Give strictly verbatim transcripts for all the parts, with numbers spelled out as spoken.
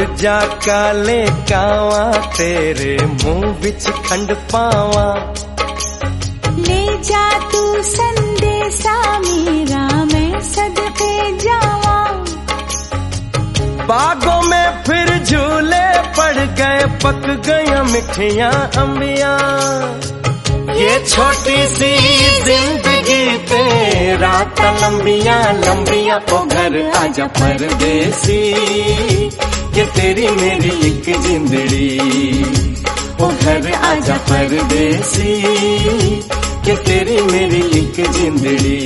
जा काले कावा तेरे मुंह बिच खंड पावा। ले जा तू संदेशा मेरा मैं सदके जावा। बागों में फिर झूले पड़ गए पक गया मिठियां अंबियां। ये छोटी सी जिंदगी पे रात लंबियां लंबियां। ओ घर आजा परदेसी ये तेरी मेरी एक जिंदड़ी। ओ घर आजा परदेसी ये तेरी मेरी एक जिंदड़ी।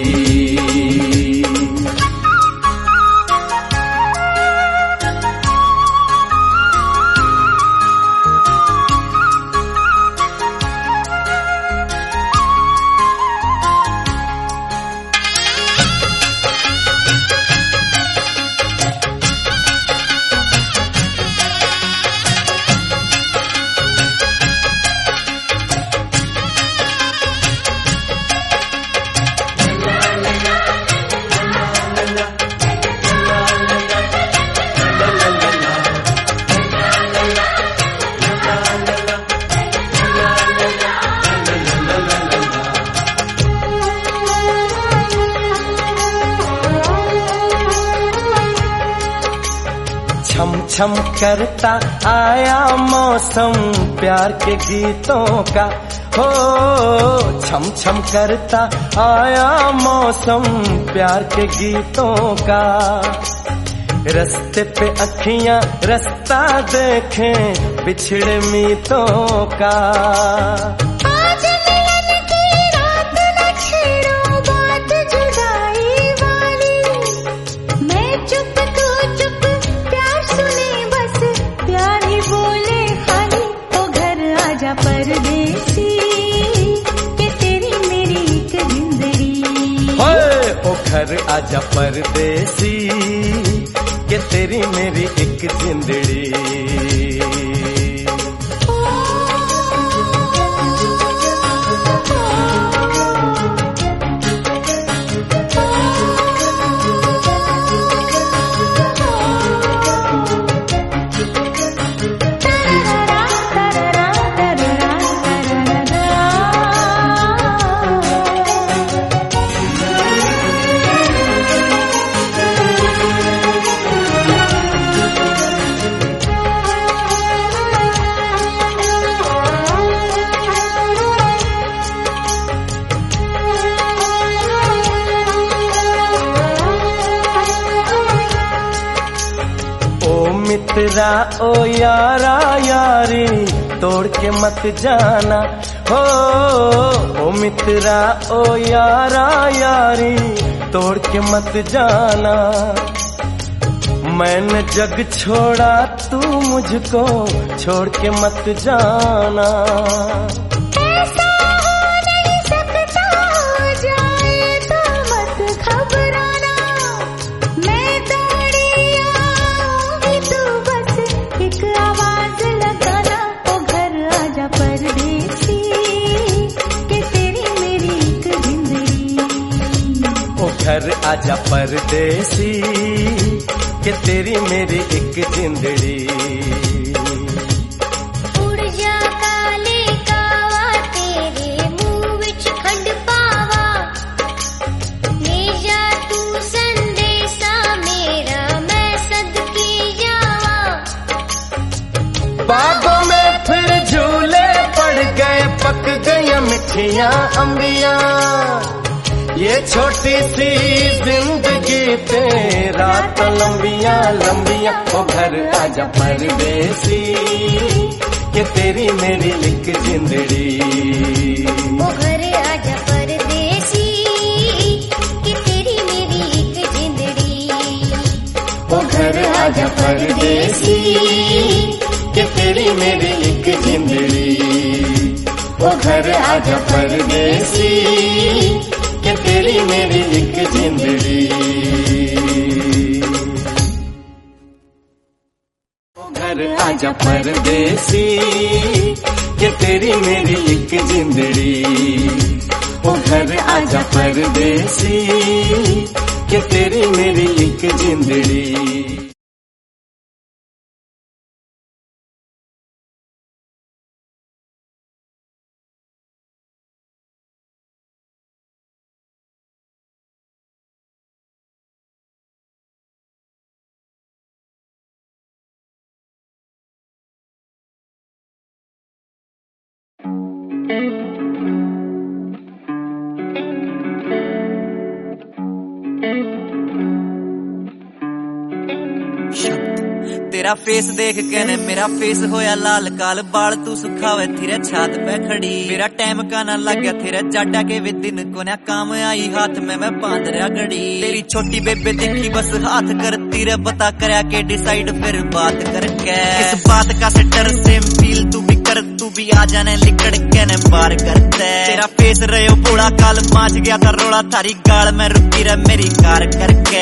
छम छम करता आया मौसम प्यार के गीतों का। हो छम छम करता आया मौसम प्यार के गीतों का। रस्ते पे अखियां रास्ता देखें बिछड़े मीतों का। परदेसी ये तेरी मेरी एक जिंदड़ी। ओ घर आजा परदेसी ये तेरी मेरी एक जिंदड़ी। मित्रा ओ यारा यारी तोड़ के मत जाना। हो ओ मित्रा ओ यारा यारी तोड़ के मत जाना। मैंने जग छोड़ा तू मुझको छोड़ के मत जाना। घर आजा परदेसी कि तेरी मेरी एक जिंदड़ी। उड़ जा काले कावा तेरे मुंह विच खंड पावा। ले जा तू संदेशा मेरा मैं सदके जावा। बागों में फिर झूले पड़ गए पक गया मिठियां अंबियां। ये छोटी सी जिंदगी पे रात लंबियां लंबियां। ओ घर आजा परदेसी कि तेरी मेरी एक जिंदड़ी। ओ घर आजा परदेसी कि तेरी मेरी एक जिंदड़ी। ओ घर आजा परदेसी कि तेरी मेरी एक जिंदड़ी। ओ घर आजा परदेसी कि तेरी मेरी एक जिंदड़ी। ओ घर आजा परदेसी कि तेरी मेरी एक जिंदड़ी। ओ घर आजा परदेसी कि तेरी मेरी एक जिंदड़ी। तेरा फेस देख के ने मेरा फेस होया लाल काल बाल तू सुखावे तेरे छात पे खड़ी मेरा टाइम का ना लग गया तेरे जाटा के वे दिन को ना काम आई हाथ में मैं बांध रहा घड़ी तेरी छोटी बेबे देखी बस हाथ करती रे बता करया के डिसाइड फिर बात करके इस बात का से डर सेम फील तू भी कर तू भी आ जाने लिकड़ के ने बार करते तेरा फेस रहे बूढ़ा काल माच गया था रोड़ा थारी गाल में रुकी रे मेरी कार करके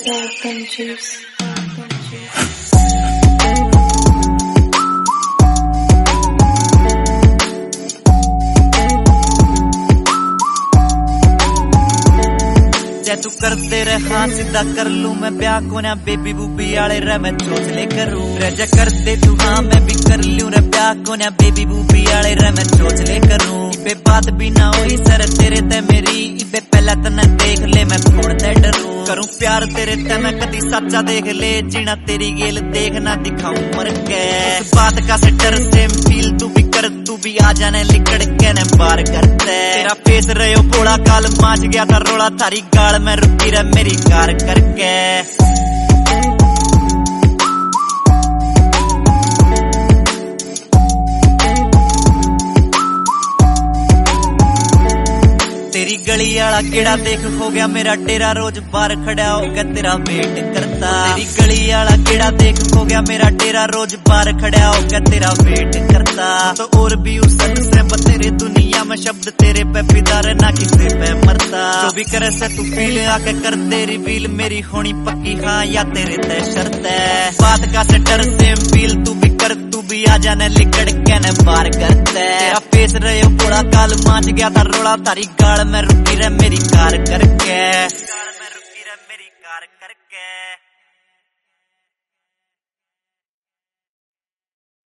तू करते रहे हाँ सीधा कर लू मैं ब्याह को ना बेबी बूबी आले रह मैं चोचले करूं रजा कर दे तू हाँ मैं भी कर लूं रे ब्याह को ना बेबी बूबी आले रह मैं चोचले करूं इबे बात भी ना होई सर तेरे ते मेरी इबे पहला तना देख ले मैं छोड़ ते डरूं करूं प्यार तेरे ते मैं कदी सच्चा देख ले जीना तेरी गेल देखना दिखाऊं मर के इस बात का से डर सेम फील तू भी कर तू भी आ जाने लिकड़ के ने बार करते तेरा फेस रहे बोला काल माच गया था रोड़ा थारी गाल में रुकी रे मेरी कार करके तेरी गली आला केड़ा देख हो गया मेरा डेरा रोज बार खड़ा होगा तेरा वेट करता तेरी गली आला केड़ा देख हो गया मेरा डेरा रोज बार खड़ा होगा तेरा वेट करता तो और भी उस से बतेरे दुनिया में शब्द तेरे पे फिदा ना किसी पे मरता जो भी करे से तू फील आके कर दे रिवील मेरी होनी पक्की हाँ या तेरे तय शर्त है बात का से डर सेम फील तू भी कर तू भी आ जाने लिकड़ के ने बार करते तेरा फेस रहे बूढ़ा काल माच गया था रोड़ा तारी गाल में रुकी रे मेरी कार करके कार में रुकी रे मेरी कार करके।